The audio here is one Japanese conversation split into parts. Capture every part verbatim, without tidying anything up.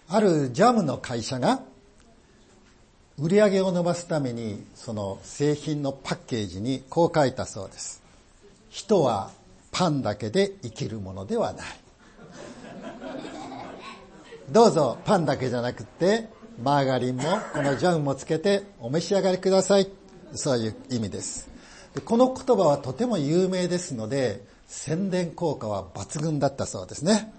あるジャムの会社が売り上げを伸ばすためにその製品のパッケージにこう書いたそうです。人はパンだけで生きるものではない。どうぞパンだけじゃなくてマーガリンもこのジャムもつけてお召し上がりください。そういう意味です。でこの言葉はとても有名ですので宣伝効果は抜群だったそうですね。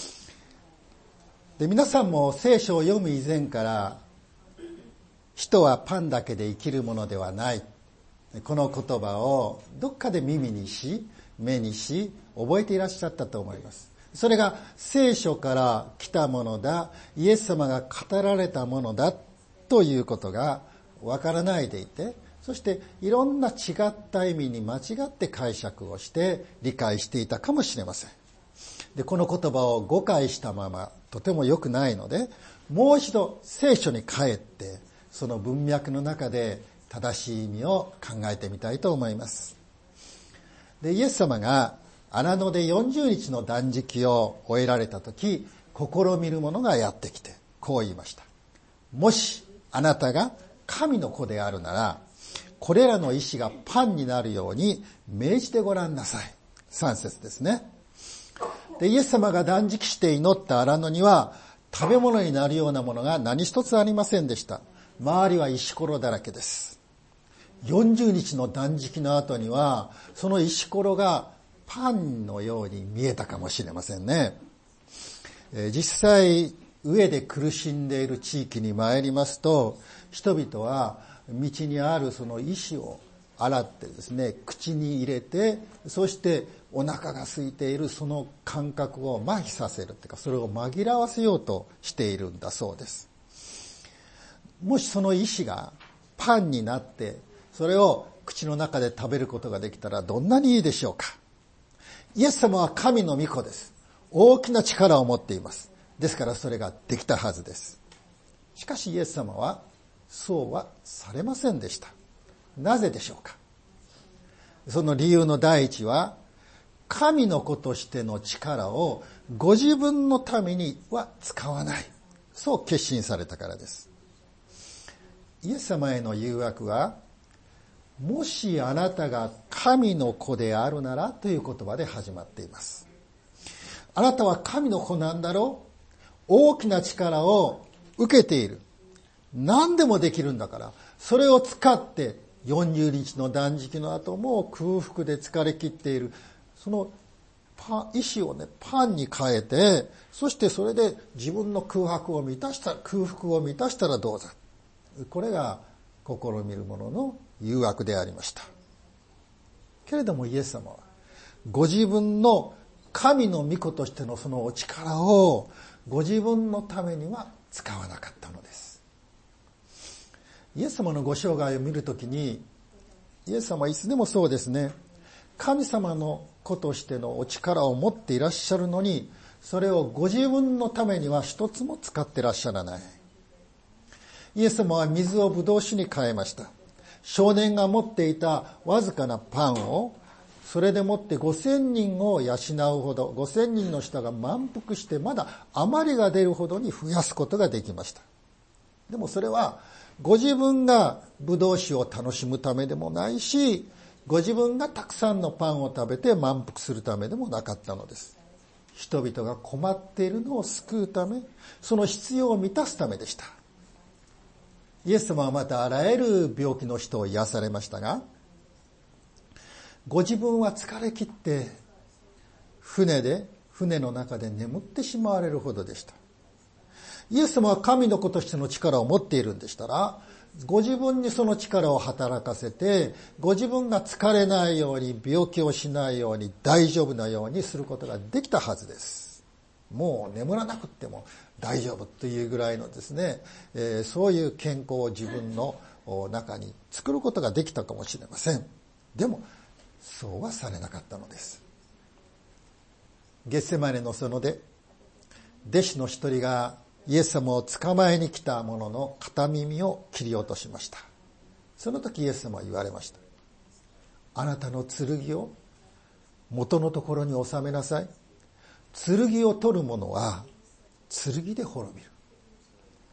で皆さんも聖書を読む以前から人はパンだけで生きるものではないこの言葉をどっかで耳にし目にし覚えていらっしゃったと思います。それが聖書から来たものだ、イエス様が語られたものだということがわからないでいて、そしていろんな違った意味に間違って解釈をして理解していたかもしれません。でこの言葉を誤解したままとても良くないので、もう一度聖書に帰ってその文脈の中で正しい意味を考えてみたいと思います。でイエス様が荒野でよんじゅうにちの断食を終えられたとき、試みる者がやってきてこう言いました。もしあなたが神の子であるなら、これらの石がパンになるように命じてごらんなさい。さん節ですね。でイエス様が断食して祈った荒野には食べ物になるようなものが何一つありませんでした。周りは石ころだらけです。よんじゅうにちの断食の後にはその石ころがパンのように見えたかもしれませんね。えー、実際飢えで苦しんでいる地域に参りますと、人々は道にあるその石を洗ってですね、口に入れて、そしてお腹が空いているその感覚を麻痺させるというか、それを紛らわせようとしているんだそうです。もしその石がパンになってそれを口の中で食べることができたらどんなにいいでしょうか。イエス様は神の御子です。大きな力を持っています。ですからそれができたはずです。しかしイエス様はそうはされませんでした。なぜでしょうか。その理由の第一は、神の子としての力をご自分のためには使わない。そう決心されたからです。イエス様への誘惑は、もしあなたが神の子であるならという言葉で始まっています。あなたは神の子なんだろう。大きな力を受けている。何でもできるんだから、それを使ってよんじゅうにちの断食の後も空腹で疲れ切っている。そのパン、石をね、パンに変えて、そしてそれで自分の空白を満たした、空腹を満たしたらどうだ。これが試みる者の誘惑でありました。けれどもイエス様はご自分の神の御子としてのそのお力をご自分のためには使わなかったのです。イエス様のご生涯を見るときに、イエス様はいつでもそうですね、神様の子としてのお力を持っていらっしゃるのに、それをご自分のためには一つも使ってらっしゃらない。イエス様は水をブドウ酒に変えました。少年が持っていたわずかなパンを、それでもってごせんにんを養うほど、ごせんにんの人が満腹してまだ余りが出るほどに増やすことができました。でもそれはご自分がブドウ酒を楽しむためでもないし、ご自分がたくさんのパンを食べて満腹するためでもなかったのです。人々が困っているのを救うため、その必要を満たすためでした。イエス様はまたあらゆる病気の人を癒されましたが、ご自分は疲れ切って船で船の中で眠ってしまわれるほどでした。イエス様は神の子としての力を持っているんでしたら、ご自分にその力を働かせて、ご自分が疲れないように、病気をしないように、大丈夫なようにすることができたはずです。もう眠らなくっても大丈夫というぐらいのですね、えー、そういう健康を自分の中に作ることができたかもしれません。でもそうはされなかったのです。ゲッセマネの園で弟子の一人がイエス様を捕まえに来た者の片耳を切り落としました。その時イエス様は言われました。あなたの剣を元のところに収めなさい。剣を取る者は剣で滅びる。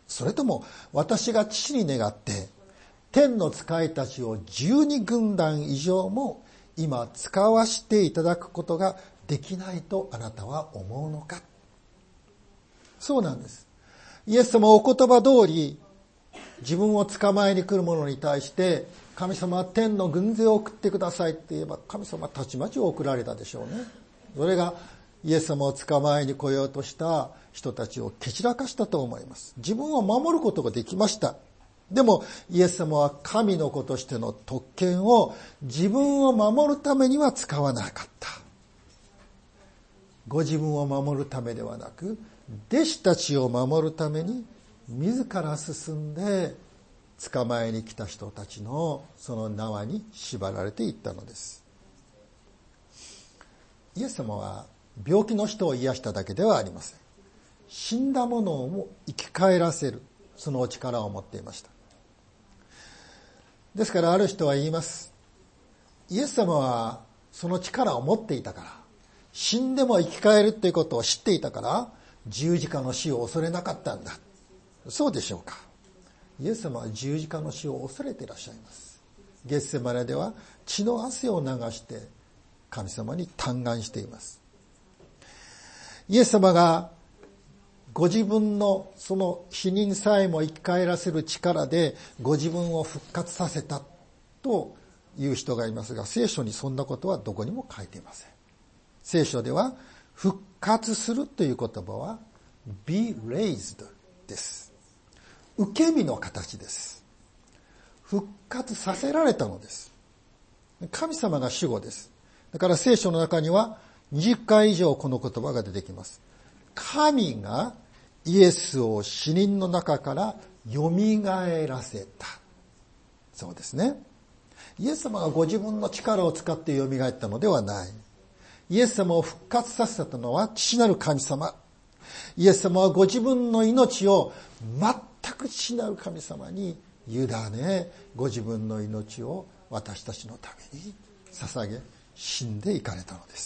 それとも私が父に願って天の使いたちをじゅうにぐんだん以上も今使わしていただくことができないとあなたは思うのか。そうなんです。イエス様はお言葉通り、自分を捕まえに来る者に対して、神様は天の軍勢を送ってくださいって言えば、神様はたちまち送られたでしょうね。それがイエス様を捕まえに来ようとした人たちを蹴散らかしたと思います。自分を守ることができました。でもイエス様は神の子としての特権を自分を守るためには使わなかった。ご自分を守るためではなく、弟子たちを守るために自ら進んで捕まえに来た人たちのその縄に縛られていったのです。イエス様は病気の人を癒しただけではありません。死んだ者をも生き返らせる、そのお力を持っていました。ですからある人は言います。イエス様はその力を持っていたから、死んでも生き返るということを知っていたから、十字架の死を恐れなかったんだ。そうでしょうか。イエス様は十字架の死を恐れていらっしゃいます。ゲッセマネでは血の汗を流して神様に嘆願しています。イエス様がご自分のその死人さえも生き返らせる力でご自分を復活させたという人がいますが、聖書にそんなことはどこにも書いていません。聖書では復活するという言葉は be raised です。受け身の形です。復活させられたのです。神様が主語です。だから聖書の中にはにじゅっかい以上この言葉が出てきます。神がイエスを死人の中から蘇らせた。そうですね。イエス様がご自分の力を使って蘇ったのではない。イエス様を復活させたのは父なる神様。イエス様はご自分の命を全く父なる神様に委ね、ご自分の命を私たちのために捧げ、死んでいかれたのです。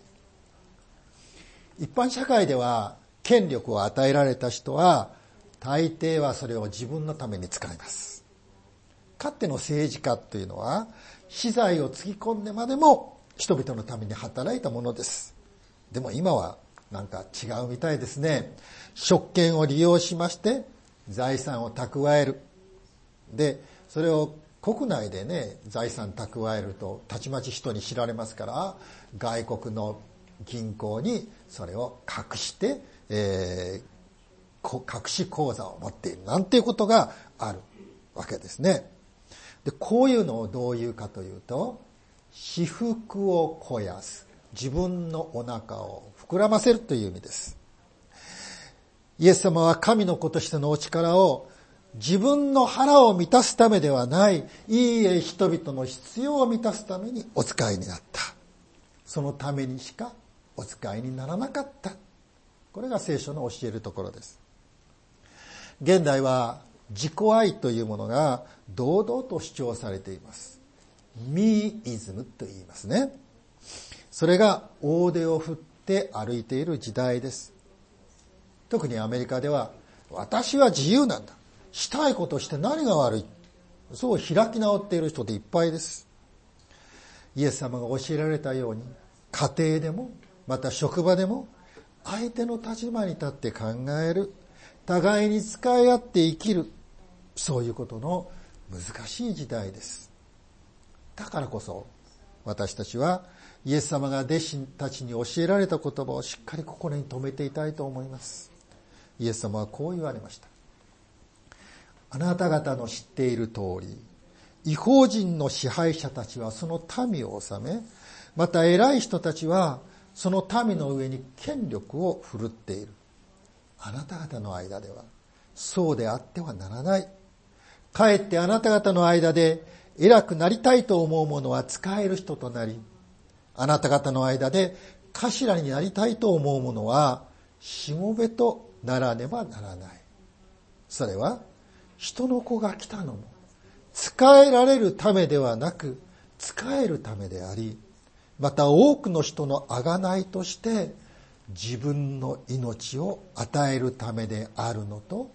一般社会では権力を与えられた人は大抵はそれを自分のために使います。かつての政治家というのは私財をつぎ込んでまでも人々のために働いたものです。でも今はなんか違うみたいですね。職権を利用しまして財産を蓄える。で、それを国内でね、財産蓄えるとたちまち人に知られますから、外国の銀行にそれを隠して、えー、隠し口座を持っているなんていうことがあるわけですね。で、こういうのをどういうかというと、私腹を肥やす。自分のお腹を膨らませるという意味です。イエス様は神の子としてのお力を自分の腹を満たすためではない、いいえ人々の必要を満たすためにお使いになった。そのためにしかお使いにならなかった。これが聖書の教えるところです。現代は自己愛というものが堂々と主張されています。ミーイズムと言いますね。それが大手を振って歩いている時代です。特にアメリカでは、私は自由なんだ。したいことして何が悪い。そう開き直っている人でいっぱいです。イエス様が教えられたように、家庭でも、また職場でも、相手の立場に立って考える。互いに使い合って生きる。そういうことの難しい時代です。だからこそ私たちはイエス様が弟子たちに教えられた言葉をしっかり心に留めていたいと思います。イエス様はこう言われました。あなた方の知っている通り、異邦人の支配者たちはその民を治め、また偉い人たちはその民の上に権力を振るっている。あなた方の間ではそうであってはならない。かえってあなた方の間で偉くなりたいと思う者は使える人となり、あなた方の間で頭になりたいと思う者はしもべとならねばならない。それは人の子が来たのも使えられるためではなく使えるためであり、また多くの人の贖いとして自分の命を与えるためであるのと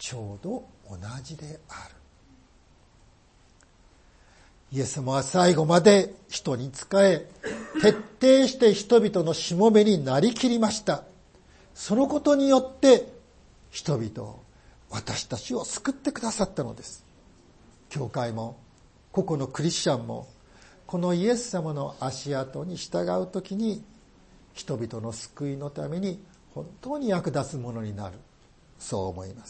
ちょうど同じである。イエス様は最後まで人に仕え、徹底して人々のしもべになりきりました。そのことによって人々を、私たちを救ってくださったのです。教会も個々のクリスチャンもこのイエス様の足跡に従うときに人々の救いのために本当に役立つものになる、そう思います。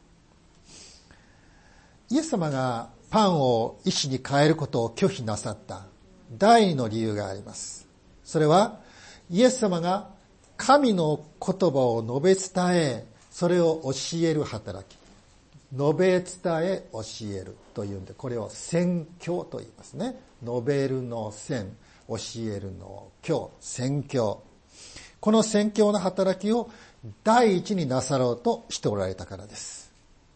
イエス様がパンを石に変えることを拒否なさった第二の理由があります。それはイエス様が神の言葉を述べ伝え、それを教える働き。述べ伝え教えるというんで、これを宣教と言いますね。述べるの宣、教えるの教、宣教。この宣教の働きを第一になさろうとしておられたからです。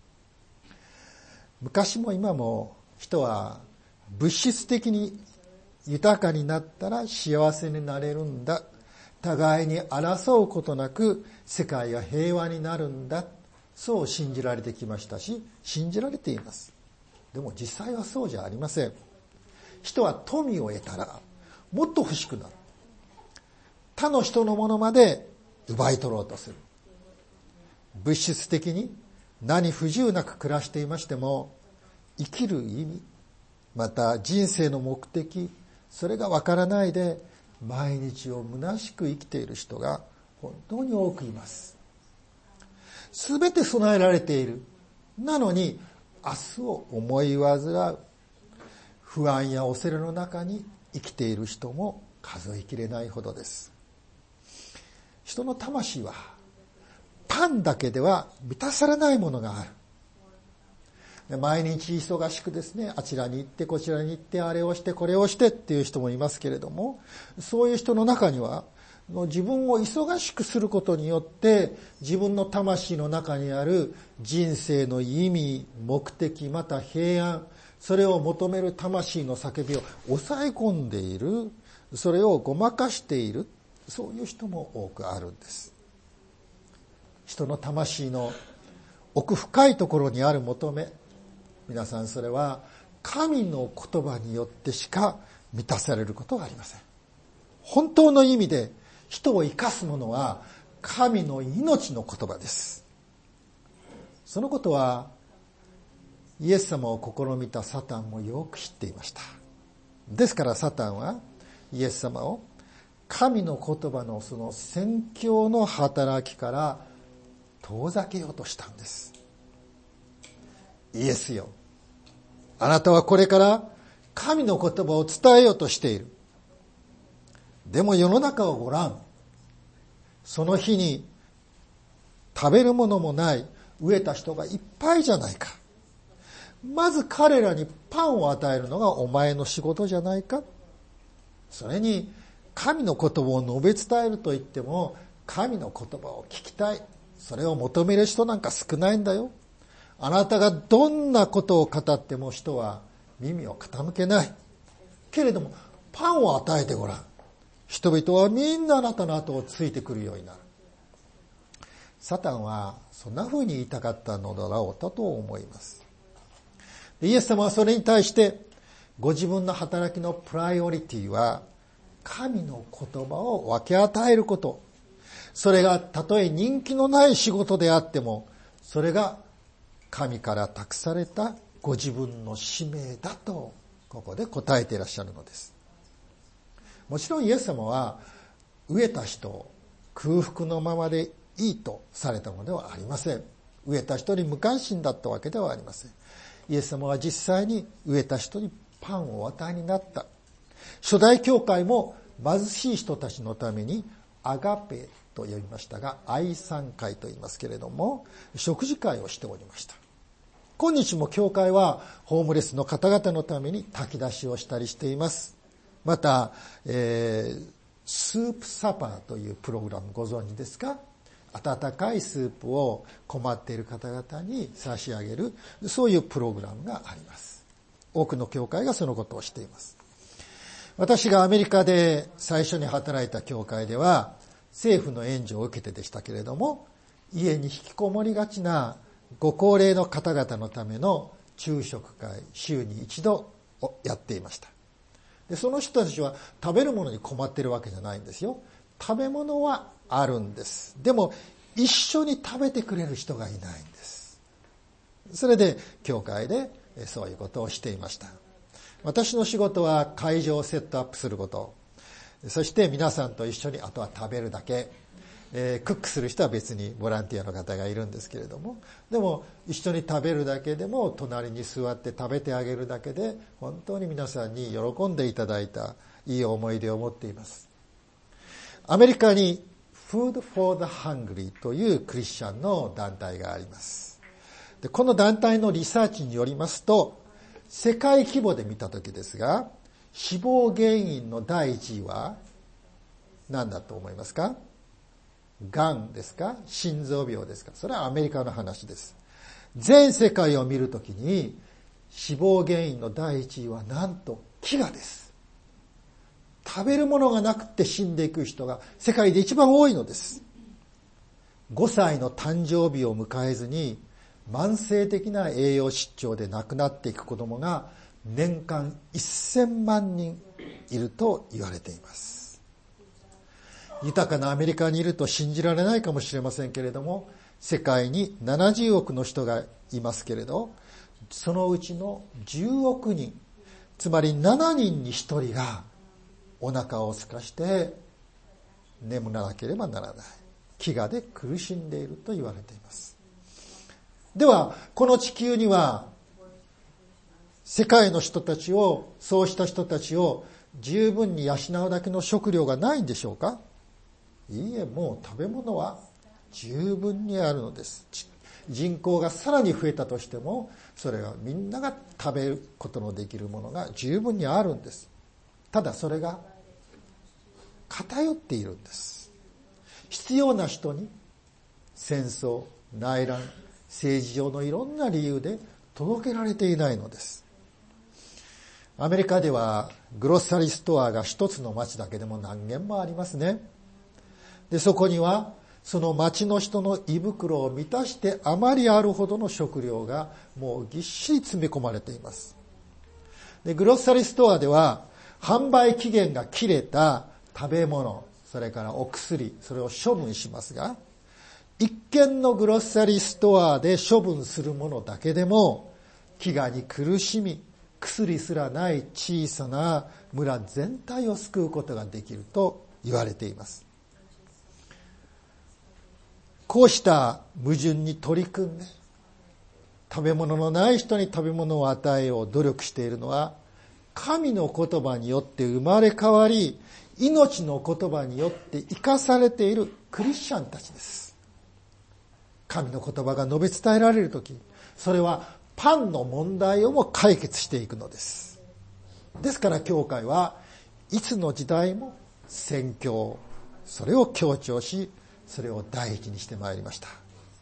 昔も今も人は物質的に豊かになったら幸せになれるんだ。互いに争うことなく世界が平和になるんだ。そう信じられてきましたし、信じられています。でも実際はそうじゃありません。人は富を得たらもっと欲しくなる。他の人のものまで奪い取ろうとする。物質的に何不自由なく暮らしていましても、生きる意味、また人生の目的、それがわからないで毎日を虚しく生きている人が本当に多くいます。すべて備えられている。なのに明日を思い煩う。不安や恐れの中に生きている人も数えきれないほどです。人の魂はパンだけでは満たされないものがある。毎日忙しくですね、あちらに行ってこちらに行ってあれをしてこれをしてっていう人もいますけれども、そういう人の中には自分を忙しくすることによって自分の魂の中にある人生の意味、目的、また平安、それを求める魂の叫びを抑え込んでいる、それをごまかしている、そういう人も多くあるんです。人の魂の奥深いところにある求め、皆さんそれは神の言葉によってしか満たされることがありません。本当の意味で人を生かすものは神の命の言葉です。そのことはイエス様を試みたサタンもよく知っていました。ですからサタンはイエス様を神の言葉のその宣教の働きから遠ざけようとしたんです。イエスよ、あなたはこれから神の言葉を伝えようとしている。でも世の中をごらん。その日に食べるものもない飢えた人がいっぱいじゃないか。まず彼らにパンを与えるのがお前の仕事じゃないか。それに神の言葉を述べ伝えると言っても神の言葉を聞きたい。それを求める人なんか少ないんだよ。あなたがどんなことを語っても人は耳を傾けない。けれどもパンを与えてごらん。人々はみんなあなたの後をついてくるようになる。サタンはそんな風に言いたかったのだろうと思います。イエス様はそれに対してご自分の働きのプライオリティは神の言葉を分け与えること。それがたとえ人気のない仕事であっても、それが神から託されたご自分の使命だとここで答えていらっしゃるのです。もちろんイエス様は飢えた人を空腹のままでいいとされたのではありません。飢えた人に無関心だったわけではありません。イエス様は実際に飢えた人にパンをお与えになった。初代教会も貧しい人たちのためにアガペと呼びましたが、愛賛会と言いますけれども、食事会をしておりました。今日も教会はホームレスの方々のために炊き出しをしたりしています。また、えー、スープサパーというプログラムご存知ですか？温かいスープを困っている方々に差し上げる、そういうプログラムがあります。多くの教会がそのことをしています。私がアメリカで最初に働いた教会では政府の援助を受けてでしたけれども、家に引きこもりがちなご高齢の方々のための昼食会、週に一度をやっていました。で、その人たちは食べるものに困ってるわけじゃないんですよ。食べ物はあるんです。でも一緒に食べてくれる人がいないんです。それで教会でそういうことをしていました。私の仕事は会場をセットアップすること、そして皆さんと一緒にあとは食べるだけ、えー、クックする人は別にボランティアの方がいるんですけれども、でも一緒に食べるだけでも隣に座って食べてあげるだけで本当に皆さんに喜んでいただいたいい思い出を持っています。アメリカに Food for the Hungry というクリスチャンの団体があります。で、この団体のリサーチによりますと、世界規模で見たときですが、死亡原因の第一位は何だと思いますか？がんですか？心臓病ですか？それはアメリカの話です。全世界を見るときに死亡原因の第一位はなんと飢餓です。食べるものがなくて死んでいく人が世界で一番多いのです。ごさいの誕生日を迎えずに慢性的な栄養失調で亡くなっていく子どもが年間せんまんにんいると言われています。豊かなアメリカにいると信じられないかもしれませんけれども、世界にななじゅうおくの人がいますけれど、そのうちのじゅうおくにん、つまりしちにんにひとりがお腹を空かして眠らなければならない飢餓で苦しんでいると言われています。ではこの地球には世界の人たちを、そうした人たちを十分に養うだけの食料がないんでしょうか？いいえ、もう食べ物は十分にあるのです。人口がさらに増えたとしても、それはみんなが食べることのできるものが十分にあるんです。ただそれが偏っているんです。必要な人に戦争、内乱、政治上のいろんな理由で届けられていないのです。アメリカではグロッサリーストアが一つの町だけでも何軒もありますね。で、そこにはその町の人の胃袋を満たしてあまりあるほどの食料がもうぎっしり詰め込まれています。で、グロッサリーストアでは販売期限が切れた食べ物、それからお薬、それを処分しますが、一軒のグロッサリーストアで処分するものだけでも飢餓に苦しみ、薬すらない小さな村全体を救うことができると言われています。こうした矛盾に取り組んで、食べ物のない人に食べ物を与えよう努力しているのは、神の言葉によって生まれ変わり、命の言葉によって生かされているクリスチャンたちです。神の言葉が述べ伝えられるとき、それはパンの問題をも解決していくのです。ですから教会はいつの時代も宣教、それを強調し、それを第一にしてまいりました。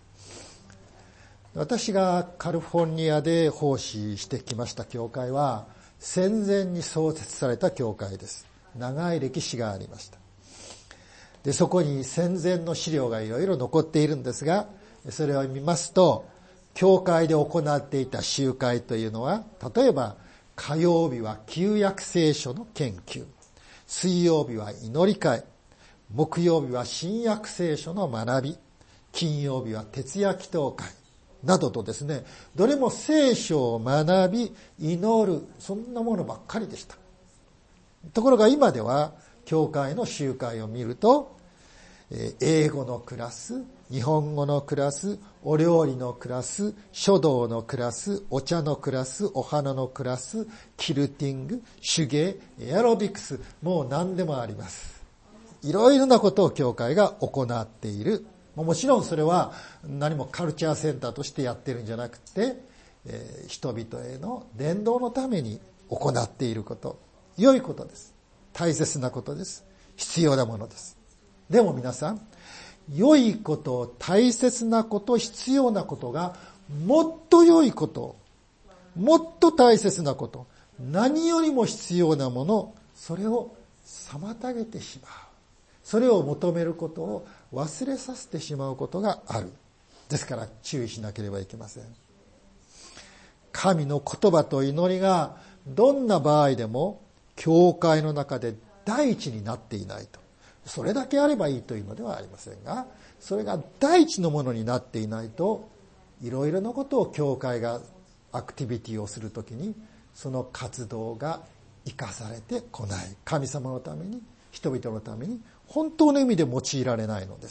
私がカリフォルニアで奉仕してきました教会は戦前に創設された教会です。長い歴史がありました。で、そこに戦前の資料がいろいろ残っているんですが、それを見ますと、教会で行っていた集会というのは、例えば火曜日は旧約聖書の研究、水曜日は祈り会、木曜日は新約聖書の学び、金曜日は徹夜祈祷会などとですね、どれも聖書を学び祈る、そんなものばっかりでした。ところが今では教会の集会を見ると、英語のクラス、日本語のクラス、お料理のクラス、書道のクラス、お茶のクラス、お花のクラス、キルティング、手芸、エアロビクス、もう何でもあります。いろいろなことを教会が行っている。もちろんそれは何もカルチャーセンターとしてやってるんじゃなくて、えー、人々への伝道のために行っていること、良いことです。大切なことです。必要なものです。でも皆さん、良いこと、大切なこと、必要なことがもっと良いこと、もっと大切なこと、何よりも必要なもの、それを妨げてしまう。それを求めることを忘れさせてしまうことがある。 ですから注意しなければいけません。神の言葉と祈りがどんな場合でも教会の中で第一になっていないと、それだけあればいいというのではありませんが、それが第一のものになっていないと、いろいろなことを教会がアクティビティをするときにその活動が生かされてこない、神様のために、人々のために本当の意味で用いられないのです。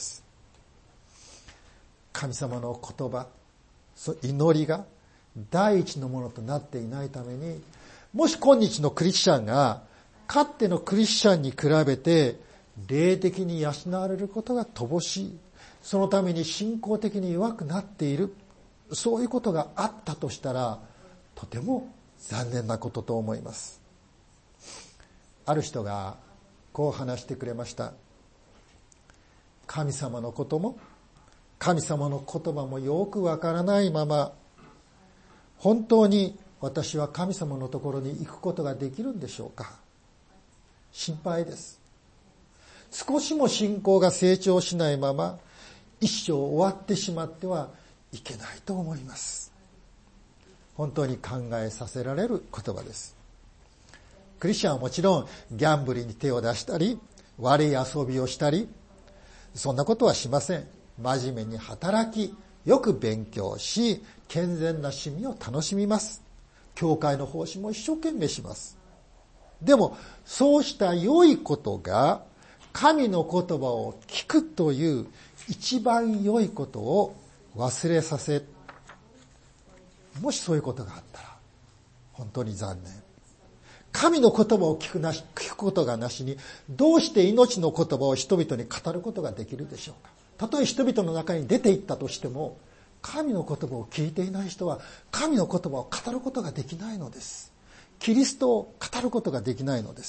神様の言葉、祈りが第一のものとなっていないために、もし今日のクリスチャンがかつてのクリスチャンに比べて霊的に養われることが乏しい、そのために信仰的に弱くなっている、そういうことがあったとしたら、とても残念なことと思います。ある人がこう話してくれました。神様のことも神様の言葉もよくわからないまま、本当に私は神様のところに行くことができるんでしょうか。心配です。少しも信仰が成長しないまま一生終わってしまってはいけないと思います。本当に考えさせられる言葉です。クリスチャンはもちろんギャンブルに手を出したり悪い遊びをしたり、そんなことはしません。真面目に働き、よく勉強し、健全な趣味を楽しみます。教会の奉仕も一生懸命します。でもそうした良いことが神の言葉を聞くという一番良いことを忘れさせ、もしそういうことがあったら本当に残念。神の言葉を聞くなし、聞くことがなしに、どうして命の言葉を人々に語ることができるでしょうか。たとえ人々の中に出て行ったとしても、神の言葉を聞いていない人は神の言葉を語ることができないのです。キリストを語ることができないのです。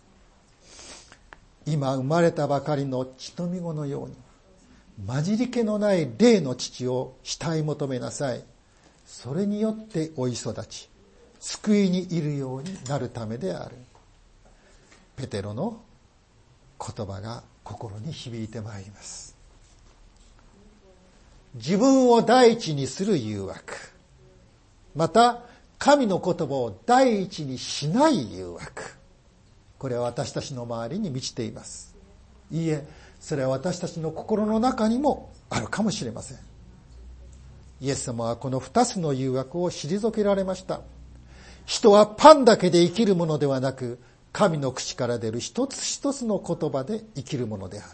今生まれたばかりの血のみ子のように、混じり気のない霊の父を慕い求めなさい。それによっておい育ち、救いにいるようになるためである。ペテロの言葉が心に響いてまいります。自分を第一にする誘惑、また神の言葉を第一にしない誘惑、これは私たちの周りに満ちています。いいえ、それは私たちの心の中にもあるかもしれません。イエス様はこの二つの誘惑を退けられました。人はパンだけで生きるものではなく、神の口から出る一つ一つの言葉で生きるものである。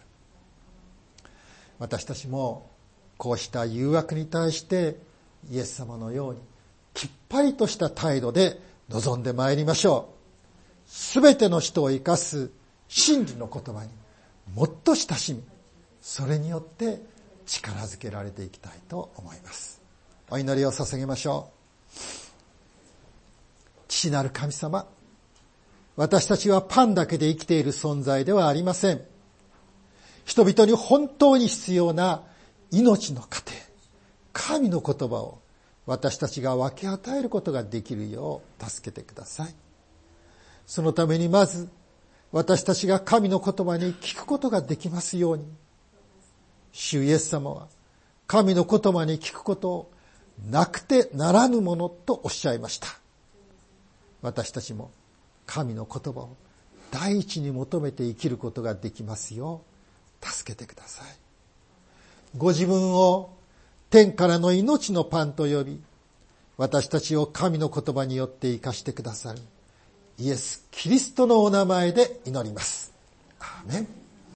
私たちもこうした誘惑に対してイエス様のようにきっぱりとした態度で臨んでまいりましょう。すべての人を生かす真理の言葉にもっと親しみ、それによって力づけられていきたいと思います。お祈りを捧げましょう。父なる神様、私たちはパンだけで生きている存在ではありません。人々に本当に必要な命の糧、神の言葉を私たちが分け与えることができるよう助けてください。そのためにまず私たちが神の言葉に聞くことができますように、主イエス様は神の言葉に聞くことをなくてならぬものとおっしゃいました。私たちも神の言葉を第一に求めて生きることができますよう助けてください。ご自分を天からの命のパンと呼び、私たちを神の言葉によって生かしてくださるイエス・キリストのお名前で祈ります。アーメン。